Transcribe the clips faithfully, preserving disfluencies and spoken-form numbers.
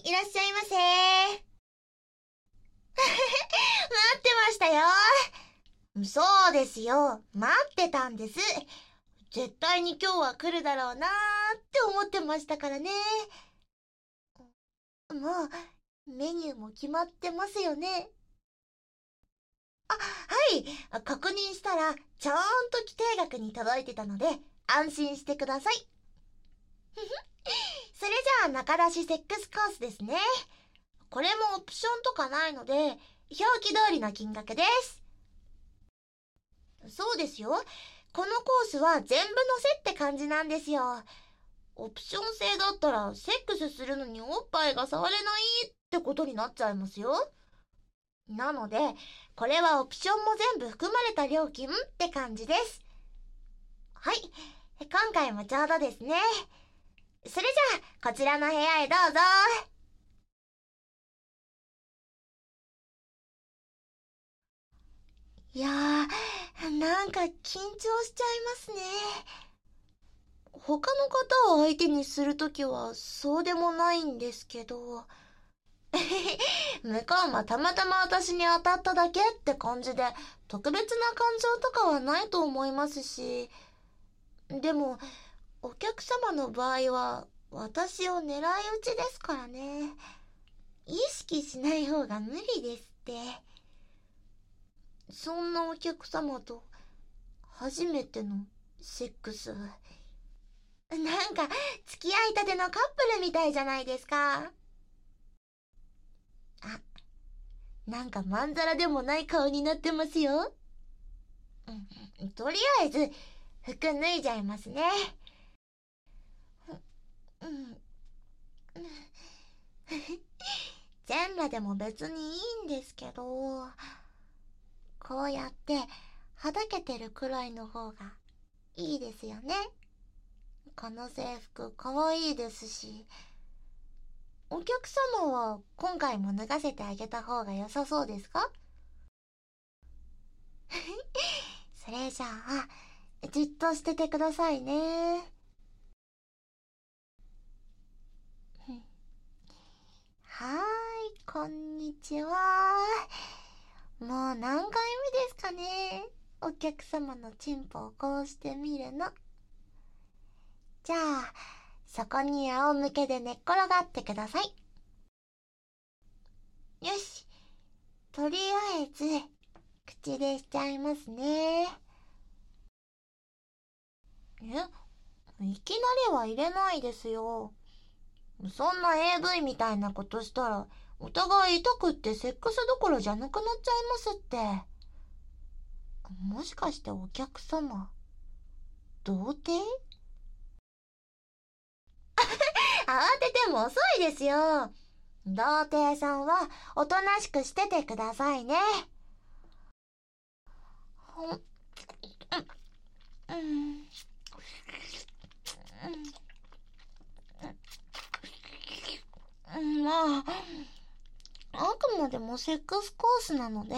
いらっしゃいませ。待ってましたよ。そうですよ。待ってたんです。絶対に今日は来るだろうなーって思ってましたからね。もう、メニューも決まってますよね。あ、はい。確認したら、ちゃんと規定額に届いてたので、安心してください。それじゃあ、中出しセックスコースですね。これもオプションとかないので、表記通りの金額です。そうですよ。このコースは全部乗せって感じなんですよ。オプション制だったら、セックスするのにおっぱいが触れないってことになっちゃいますよ。なので、これはオプションも全部含まれた料金って感じです。はい。今回もちょうどですね。それじゃあ、こちらの部屋へどうぞ。いやー、なんか緊張しちゃいますね。他の方を相手にするときはそうでもないんですけど、向こうもたまたま私に当たっただけって感じで特別な感情とかはないと思いますし、でもお客様の場合は私を狙い撃ちですからね。意識しない方が無理ですって。そんなお客様と初めてのセックス。なんか付き合いたてのカップルみたいじゃないですか。あ、なんかまんざらでもない顔になってますよ。うん、とりあえず服脱いじゃいますね。うん、全裸でも別にいいんですけど、こうやってはだけてるくらいの方がいいですよね。この制服かわいいですし、お客様は今回も脱がせてあげた方が良さそうですか？それじゃあ、じっとしててくださいね。はーい、こんにちは。もう何回目ですかね。お客様のチンポをこうしてみるの。じゃあ、そこに仰向けで寝っ転がってください。よし。とりあえず、口でしちゃいますね。え、いきなりは入れないですよ。そんな エーブイ みたいなことしたら、お互い痛くってセックスどころじゃなくなっちゃいますって。もしかしてお客様、童貞？慌てても遅いですよ。童貞さんはおとなしくしててくださいね。ほん、うん、うん、うん、まあ、あくまでもセックスコースなので、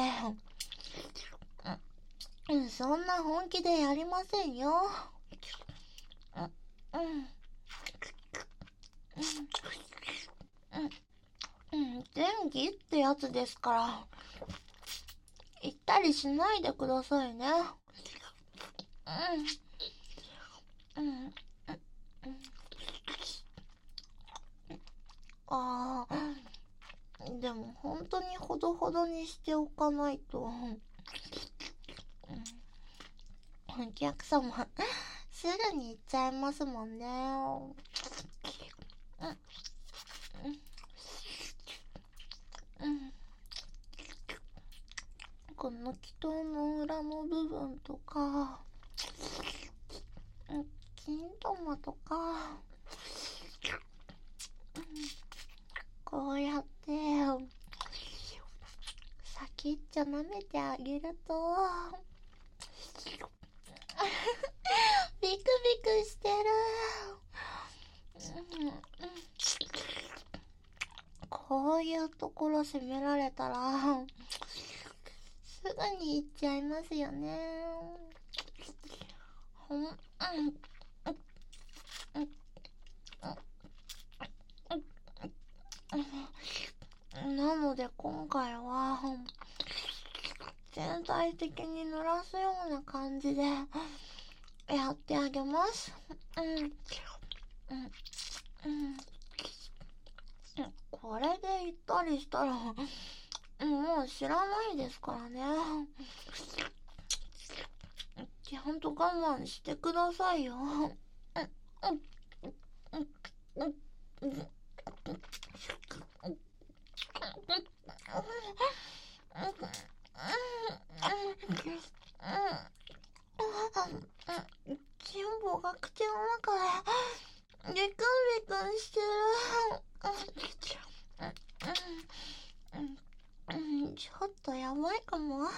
うん、そんな本気でやりませんよ。うん、うん、うん、前儀ってやつですから、言ったりしないでくださいね。うん、うん、うん、ああ、でも本当にほどほどにしておかないと、お客様、すぐに行っちゃいますもんね。うん、うん、この気筒の裏の部分とか、金玉とか、こうやって先っちょ舐めてあげるとビクビクしてる。うん、こういうところ責められたらすぐに行っちゃいますよね。うん、うん、うん、うん、 で今回は、全体的に濡らすような感じで、やってあげます。うん。うん。うん。これで行ったりしたら、もう知らないですからね。ちゃんと我慢してくださいよ。チンポが口の中でビクンビクンしてる。ちょっとやばいかも。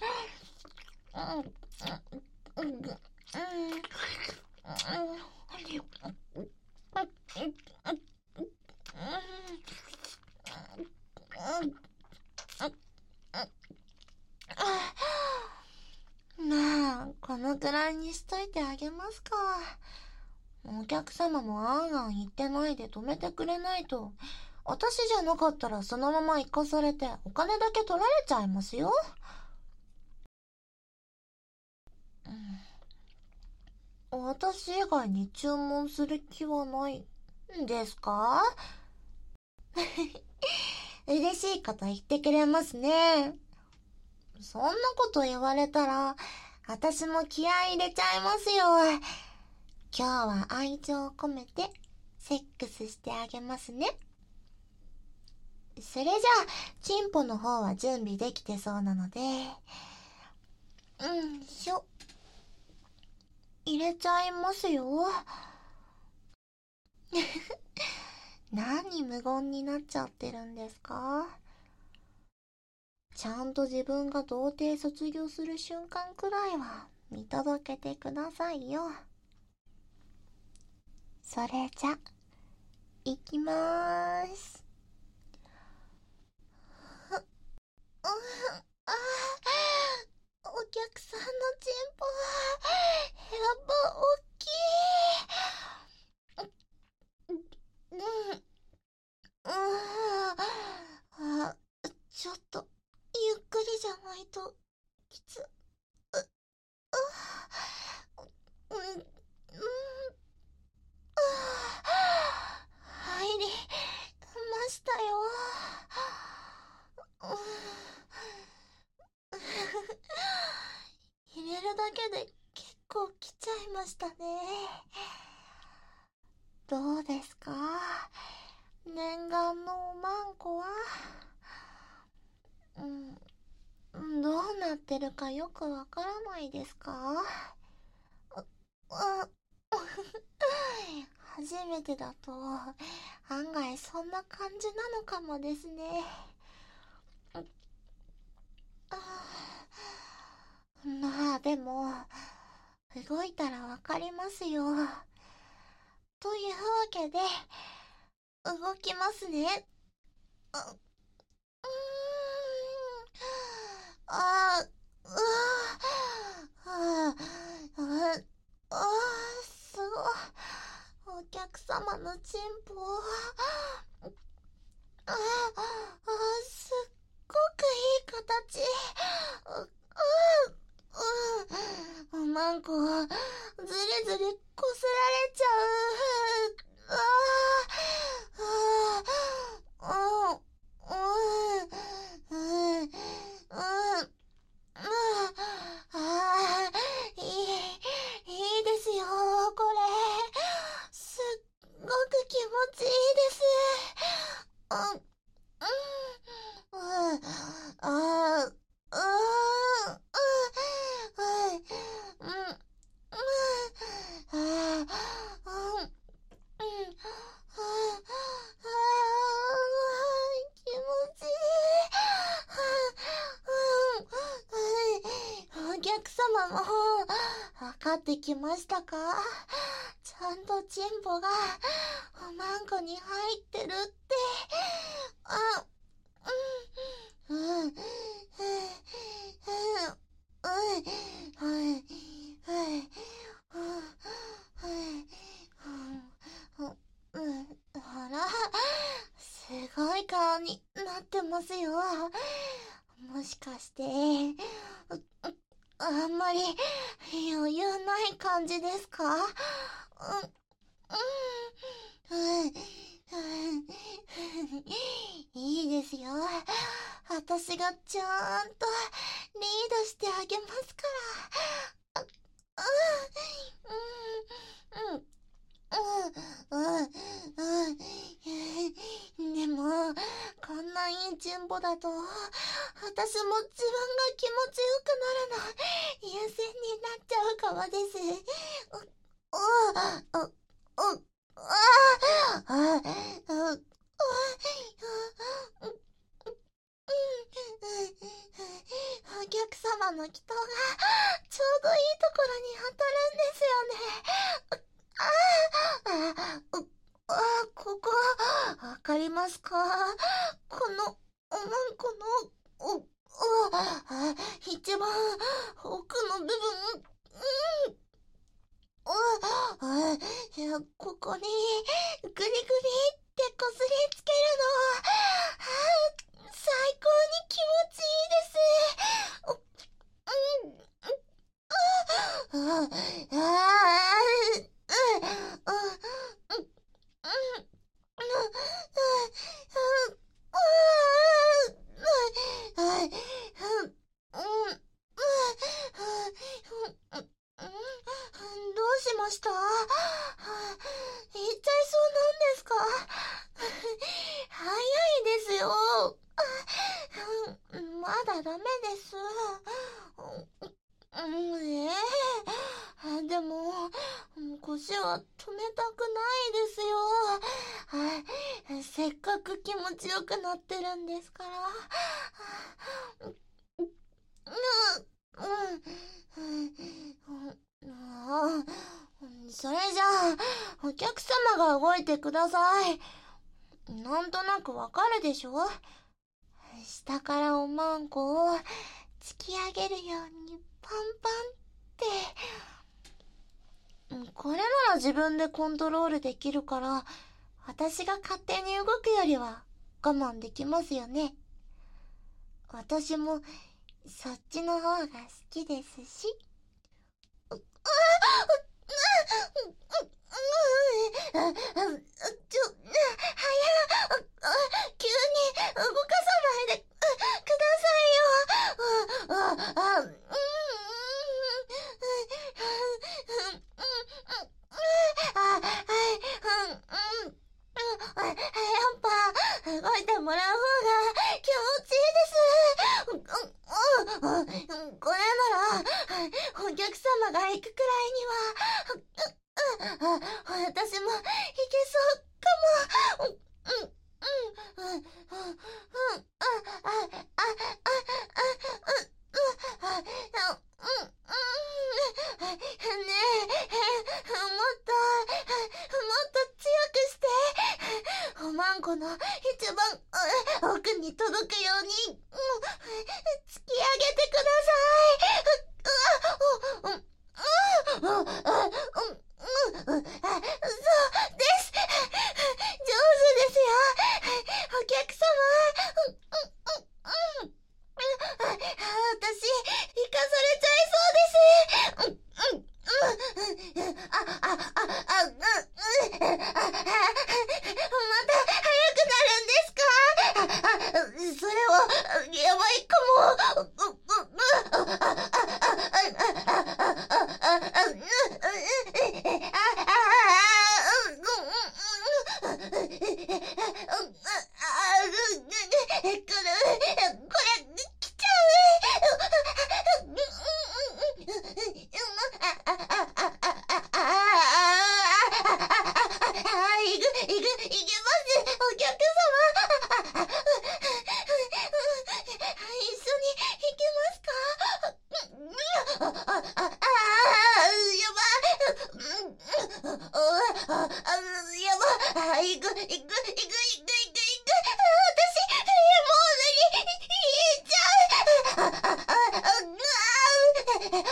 まあ、このくらいにしといてあげますか。お客様もあんあん言ってないで止めてくれないと、私じゃなかったらそのまま行かされてお金だけ取られちゃいますよ。うん、私以外に注文する気はないんですか？嬉しいこと言ってくれますね。そんなこと言われたら、私も気合い入れちゃいますよ。今日は愛情を込めて、セックスしてあげますね。それじゃあ、チンポの方は準備できてそうなので、うんしょ。入れちゃいますよ。何無言になっちゃってるんですか？ちゃんと自分が童貞卒業する瞬間くらいは見届けてくださいよ。それじゃ、いきまーす。ああ、お客さんのチンポはやっぱ大きい。うんうんあ、ちょっとゆっくりじゃないときつ。ううんうん入りましたよ。入れるだけで結構来ちゃいましたね。どうですか、念願のおまんこは。うんどうなってるかよくわからないですか？あ初めてだと案外そんな感じなのかもですね。まあでも動いたらわかりますよ。というわけで動きますね。あうーんあうあああすごい。お客様のチンポああすっごくいい形。うううおまんこずりずりこすられちゃう。ああああうんうんうんああいいいいですよこれ。すっごく気持ちいいです。うんうんうんああうんうんうんああうんうん気持ちいい。お客様も分かってきましたか？ちゃんとチンポがおまんこに入ってるって。あうんうんうんうんうんうんあら、すごい顔になってますよ。もしかして、あんまり余裕ない感じですか？うん、うん、うん、いいですよ。私がちゃんとリードしてあげますから。あ、うん、うん、うん、うん、うん。でも、こんないい順歩だと、私も自分が気持ちよくなるの、優先になっちゃうかもです。う、う、う、う、ああ、ああ、あお客様の祈祷がちょうどいいところに当たるんですよね。ああ、う、あ、ここ、わかりますか？この、おまんこの、お、お、あ、一番奥の部分、うん、お、あ、いや、ここに、グリグリってこすりつけるの、あ、最高に気持ちいいです。お、うん、あ、あ、あ、うん、うん、うん、うん、どうしました？言っちゃいそうなんですか？早いですよ。まだダメです。うん、ええー、でも、腰は止めたくないですよ。せっかく気持ちよくなってるんですから。うん、うん、うん、それじゃあ、お客様が動いてください。なんとなくわかるでしょ？下からおまんこを突き上げるようにパンパンって。これなら自分でコントロールできるから、私が勝手に動くよりは我慢できますよね。私もそっちの方が好きですし。う、あ、う、う、う、う、う、ちょ、はや、急に動かさないでくださいよ。あ、あ、あ、うん、あ、はい、うん、うん、やっぱ動いてもらう方が気持ちいいです。うん、これならお客様が行くくらいには私も行けそうかも。うん、うん、うん、うん、うん、あ、あ、あ、あ、あ、あ、うん、うん、ねえ、もっと、もっと強くして、おまんこの一番奥に届くように、うん、突き上げてください。う、う、うん、うん、うん、うん、うん、そうです。上手ですよ。お客様。うん、うん、うん、うん。私、行かされちゃいそうです。うん、うん、うん、あ、あ、あ、あ、うん、うん、また早くなるんですか？あ、あ、それは、やばいかも。う、う、う、あ、あ、あ、あ、あ、あ、あ、あ、うん、うん、あ、あ、うん、うん、うん、うん、うん、あ、これ、これ、来ちゃう。いく、いく、いけます、お客様。一緒に行けますか？あ、あ、あ、あ、やば。あ、やば。いく、いく、いく、いく、いく、いく。私、もう何、言っちゃう。あ、あ、あ、あ、ほら、出して、お客様の精液。私のおまん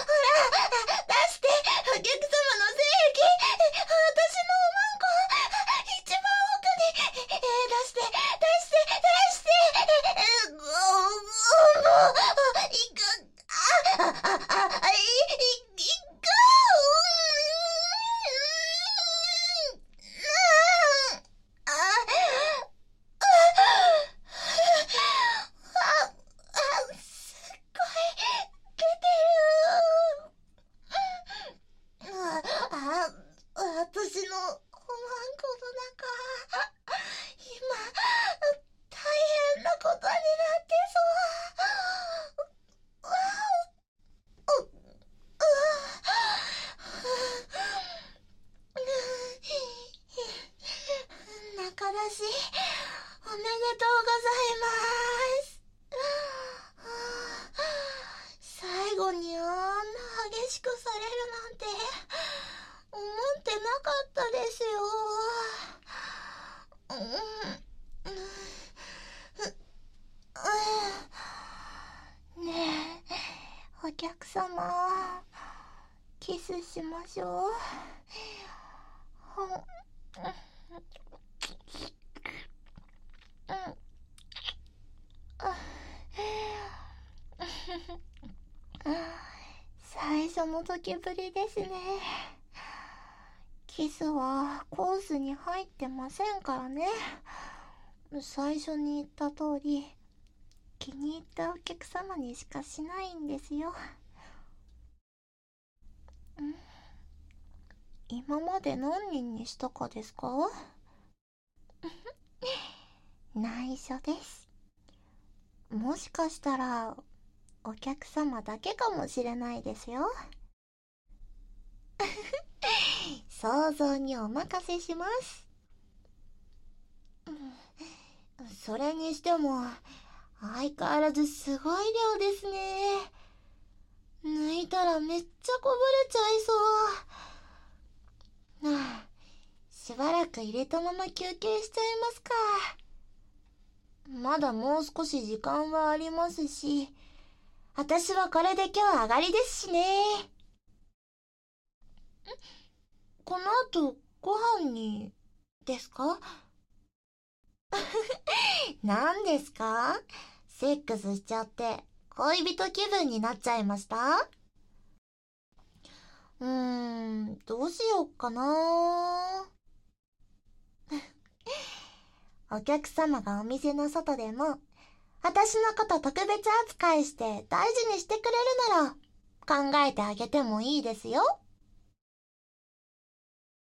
こ、一番奥に、出して、出して、 話、おめでとうございます。最後にあんな激しくされるなんて思ってなかったですよ。ねえ、お客様、キスしましょう。最初の時ぶりですね。キスはコースに入ってませんからね。最初に言った通り、気に入ったお客様にしかしないんですよ。ん今まで何人にしたかですか？内緒です。もしかしたらお客様だけかもしれないですよ。想像にお任せします。それにしても相変わらずすごい量ですね。抜いたらめっちゃこぼれちゃいそう。はあ、しばらく入れたまま休憩しちゃいますか。まだもう少し時間はありますし、私はこれで今日上がりですしね。この後ご飯にですか？何ですか？セックスしちゃって恋人気分になっちゃいました？うーん、どうしよっかな。お客様がお店の外でも私のこと特別扱いして大事にしてくれるなら考えてあげてもいいですよ。